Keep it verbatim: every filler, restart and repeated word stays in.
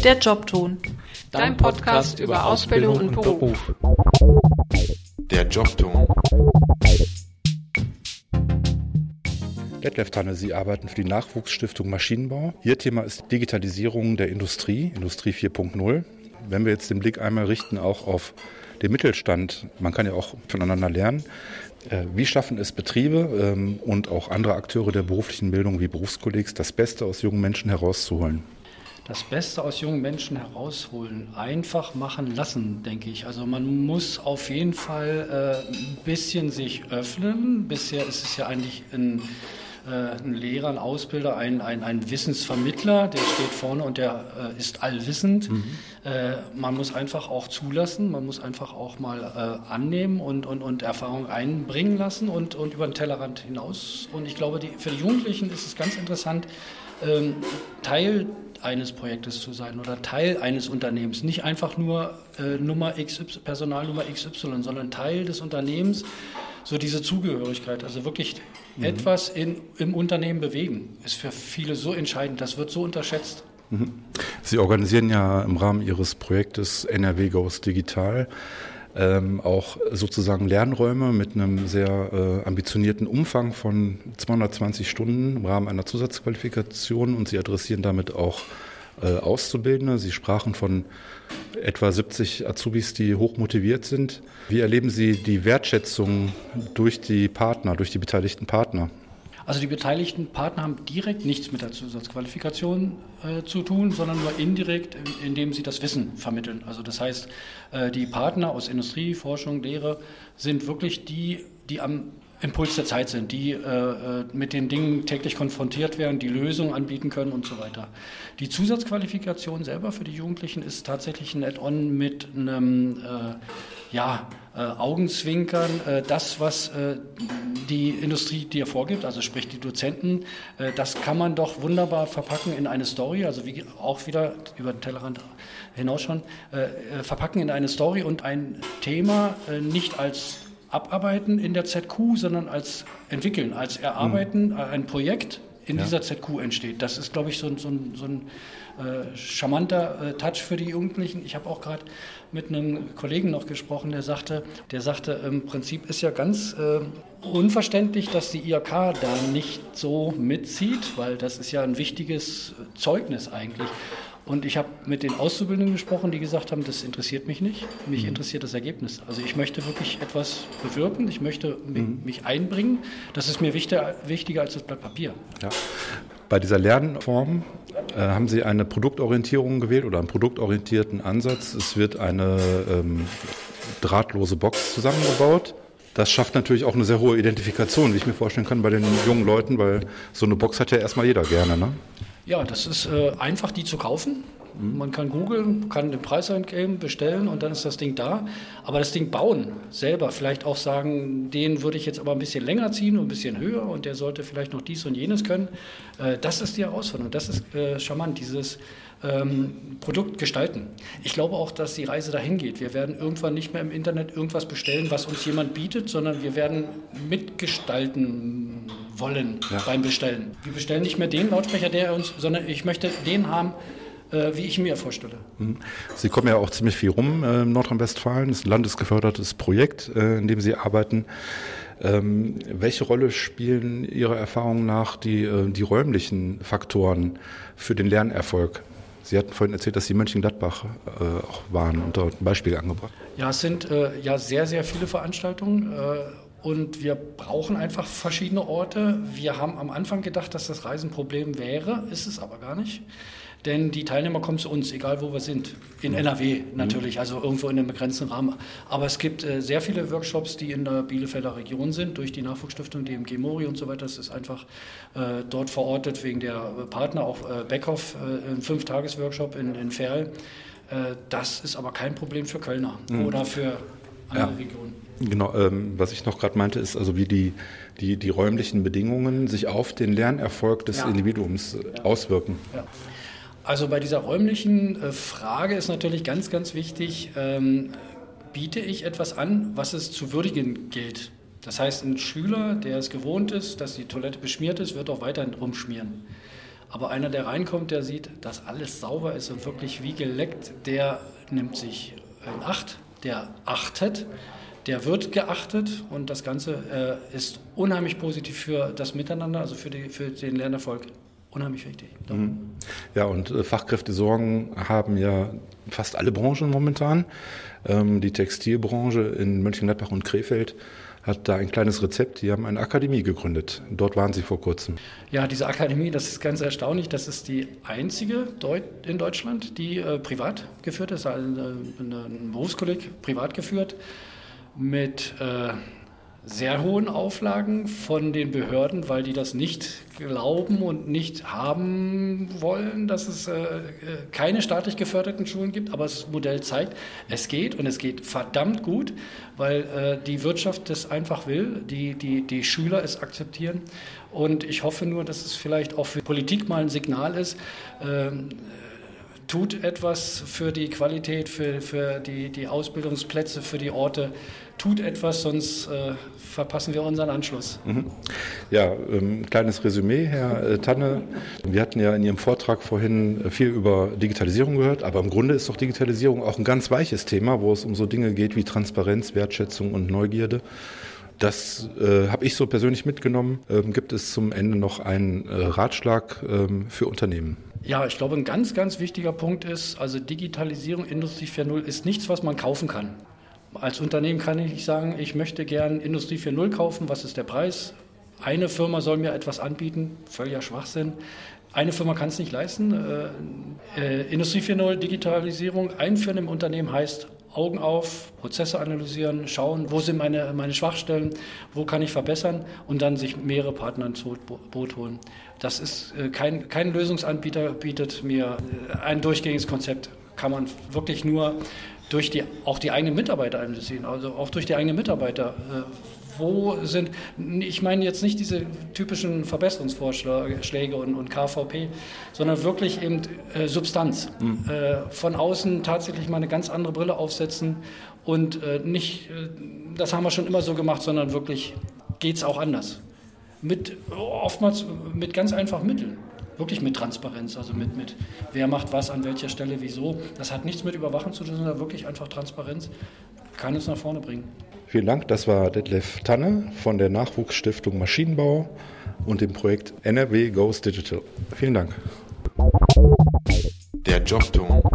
Der Jobton. Dein Podcast über Ausbildung und Beruf. Der Jobton. Detlef Tanne, Sie arbeiten für die Nachwuchsstiftung Maschinenbau. Ihr Thema ist Digitalisierung der Industrie, Industrie vier Punkt null. Wenn wir jetzt den Blick einmal richten, auch auf den Mittelstand, man kann ja auch voneinander lernen. Wie schaffen es Betriebe und auch andere Akteure der beruflichen Bildung wie Berufskollegs, das Beste aus jungen Menschen herauszuholen? Das Beste aus jungen Menschen herausholen, einfach machen lassen, denke ich. Also man muss auf jeden Fall äh, ein bisschen sich öffnen. Bisher ist es ja eigentlich ein, äh, ein Lehrer, ein Ausbilder, ein, ein, ein Wissensvermittler, der steht vorne und der äh, ist allwissend. Mhm. Äh, man muss einfach auch zulassen, man muss einfach auch mal äh, annehmen und, und, und Erfahrung einbringen lassen und, und über den Tellerrand hinaus. Und ich glaube, die, für die Jugendlichen ist es ganz interessant, ähm, Teil eines Projektes zu sein oder Teil eines Unternehmens. Nicht einfach nur äh, Nummer X Y, Personalnummer X Y, sondern Teil des Unternehmens, so diese Zugehörigkeit. Also wirklich mhm. etwas in, im Unternehmen bewegen, ist für viele so entscheidend. Das wird so unterschätzt. Mhm. Sie organisieren ja im Rahmen Ihres Projektes N R W Goes Digital Ähm, auch sozusagen Lernräume mit einem sehr äh, ambitionierten Umfang von zweihundertzwanzig Stunden im Rahmen einer Zusatzqualifikation, und Sie adressieren damit auch äh, Auszubildende. Sie sprachen von etwa siebzig Azubis, die hoch motiviert sind. Wie erleben Sie die Wertschätzung durch die Partner, durch die beteiligten Partner? Also die beteiligten Partner haben direkt nichts mit der Zusatzqualifikation äh, zu tun, sondern nur indirekt, indem sie das Wissen vermitteln. Also das heißt, äh, die Partner aus Industrie, Forschung, Lehre sind wirklich die, die am Impuls der Zeit sind, die äh, mit den Dingen täglich konfrontiert werden, die Lösungen anbieten können und so weiter. Die Zusatzqualifikation selber für die Jugendlichen ist tatsächlich ein Add-on mit einem äh, ja, äh, Augenzwinkern, äh, das, was äh, die Industrie dir vorgibt, also sprich die Dozenten, äh, das kann man doch wunderbar verpacken in eine Story, also wie auch wieder über den Tellerrand hinaus schon, äh, verpacken in eine Story und ein Thema äh, nicht als abarbeiten in der Z Q, sondern als entwickeln, als erarbeiten, mhm. ein Projekt in ja. dieser Z Q entsteht. Das ist, glaube ich, so, so, so ein äh, charmanter äh, Touch für die Jugendlichen. Ich habe auch gerade mit einem Kollegen noch gesprochen, der sagte, der sagte, im Prinzip ist ja ganz äh, unverständlich, dass die I H K da nicht so mitzieht, weil das ist ja ein wichtiges Zeugnis eigentlich. Und ich habe mit den Auszubildenden gesprochen, die gesagt haben, das interessiert mich nicht, mich mhm. interessiert das Ergebnis. Also ich möchte wirklich etwas bewirken, ich möchte mhm. mich einbringen. Das ist mir wichtiger, wichtiger als das Blatt Papier. Ja. Bei dieser Lernform äh, haben Sie eine Produktorientierung gewählt oder einen produktorientierten Ansatz. Es wird eine ähm, drahtlose Box zusammengebaut. Das schafft natürlich auch eine sehr hohe Identifikation, wie ich mir vorstellen kann, bei den jungen Leuten, weil so eine Box hat ja erstmal jeder gerne, ne? Ja, das ist äh, einfach, die zu kaufen. Mhm. Man kann googeln, kann den Preis eingeben, bestellen und dann ist das Ding da. Aber das Ding bauen, selber vielleicht auch sagen, den würde ich jetzt aber ein bisschen länger ziehen und ein bisschen höher und der sollte vielleicht noch dies und jenes können. Äh, das ist die Herausforderung. Das ist äh, charmant, dieses ähm, Produkt gestalten. Ich glaube auch, dass die Reise dahin geht. Wir werden irgendwann nicht mehr im Internet irgendwas bestellen, was uns jemand bietet, sondern wir werden mitgestalten wollen ja. beim Bestellen. Wir bestellen nicht mehr den Lautsprecher, der uns, sondern ich möchte den haben, äh, wie ich ihn mir vorstelle. Sie kommen ja auch ziemlich viel rum äh, in Nordrhein-Westfalen. Das ist ein landesgefördertes Projekt, äh, in dem Sie arbeiten. Ähm, welche Rolle spielen Ihrer Erfahrung nach die, äh, die räumlichen Faktoren für den Lernerfolg? Sie hatten vorhin erzählt, dass Sie in Mönchengladbach äh, auch waren und dort ein Beispiel angebracht. Ja, es sind äh, ja sehr, sehr viele Veranstaltungen. Äh, Und wir brauchen einfach verschiedene Orte. Wir haben am Anfang gedacht, dass das Reisen ein Problem wäre, ist es aber gar nicht. Denn die Teilnehmer kommen zu uns, egal wo wir sind. In N R W natürlich, also irgendwo in einem begrenzten Rahmen. Aber es gibt äh, sehr viele Workshops, die in der Bielefelder Region sind, durch die Nachwuchsstiftung, D M G Mori und so weiter. Das ist einfach äh, dort verortet wegen der Partner, auch äh, Beckhoff, äh, ein Fünf-Tages-Workshop in, in Verl. Äh, das ist aber kein Problem für Kölner mhm. oder für andere ja. Regionen. Genau, ähm, was ich noch gerade meinte, ist also, wie die, die, die räumlichen Bedingungen sich auf den Lernerfolg des ja. Individuums äh, ja. auswirken. Ja. Also bei dieser räumlichen äh, Frage ist natürlich ganz, ganz wichtig, ähm, biete ich etwas an, was es zu würdigen gilt. Das heißt, ein Schüler, der es gewohnt ist, dass die Toilette beschmiert ist, wird auch weiterhin rumschmieren. Aber einer, der reinkommt, der sieht, dass alles sauber ist und wirklich wie geleckt, der nimmt sich in Acht, der achtet, der wird geachtet und das Ganze äh, ist unheimlich positiv für das Miteinander, also für, die, für den Lernerfolg. Unheimlich wichtig. Mhm. Ja, und äh, Fachkräftesorgen haben ja fast alle Branchen momentan. Ähm, die Textilbranche in Mönchengladbach und Krefeld hat da ein kleines Rezept. Die haben eine Akademie gegründet. Dort waren Sie vor kurzem. Ja, diese Akademie, das ist ganz erstaunlich. Das ist die einzige Deut- in Deutschland, die äh, privat geführt ist. Also ein Berufskolleg privat geführt mit äh, sehr hohen Auflagen von den Behörden, weil die das nicht glauben und nicht haben wollen, dass es äh, keine staatlich geförderten Schulen gibt. Aber das Modell zeigt, es geht und es geht verdammt gut, weil äh, die Wirtschaft das einfach will, die, die, die Schüler es akzeptieren. Und ich hoffe nur, dass es vielleicht auch für Politik mal ein Signal ist, äh, tut etwas für die Qualität, für, für die, die Ausbildungsplätze, für die Orte. Tut etwas, sonst äh, verpassen wir unseren Anschluss. Mhm. Ja, ähm, kleines Resümee, Herr äh, Tanne. Wir hatten ja in Ihrem Vortrag vorhin viel über Digitalisierung gehört, aber im Grunde ist doch Digitalisierung auch ein ganz weiches Thema, wo es um so Dinge geht wie Transparenz, Wertschätzung und Neugierde. Das äh, habe ich so persönlich mitgenommen. Ähm, gibt es zum Ende noch einen äh, Ratschlag ähm, für Unternehmen? Ja, ich glaube, ein ganz, ganz wichtiger Punkt ist, also Digitalisierung, Industrie vier Punkt null ist nichts, was man kaufen kann. Als Unternehmen kann ich nicht sagen, ich möchte gern Industrie vier Punkt null kaufen, was ist der Preis? Eine Firma soll mir etwas anbieten, völliger Schwachsinn. Eine Firma kann es nicht leisten. Äh, äh, Industrie vier Punkt null, Digitalisierung einführen im Unternehmen heißt Augen auf, Prozesse analysieren, schauen, wo sind meine, meine Schwachstellen, wo kann ich verbessern und dann sich mehrere Partner ins Boot holen. Das ist äh, kein, kein Lösungsanbieter bietet mir äh, ein durchgängiges Konzept. Kann man wirklich nur durch die, auch die eigenen Mitarbeiter analysieren, also auch durch die eigenen Mitarbeiter. Äh, wo sind, ich meine jetzt nicht diese typischen Verbesserungsvorschläge und, und K V P, sondern wirklich eben äh, Substanz. Mhm. Äh, von außen tatsächlich mal eine ganz andere Brille aufsetzen und äh, nicht, äh, das haben wir schon immer so gemacht, sondern wirklich geht es auch anders. Mit, oftmals mit ganz einfachen Mitteln. Wirklich mit Transparenz, also mit, mit wer macht was, an welcher Stelle, wieso. Das hat nichts mit Überwachen zu tun, sondern wirklich einfach Transparenz kann uns nach vorne bringen. Vielen Dank, das war Detlef Tanne von der Nachwuchsstiftung Maschinenbau und dem Projekt N R W Goes Digital. Vielen Dank. Der Jobton.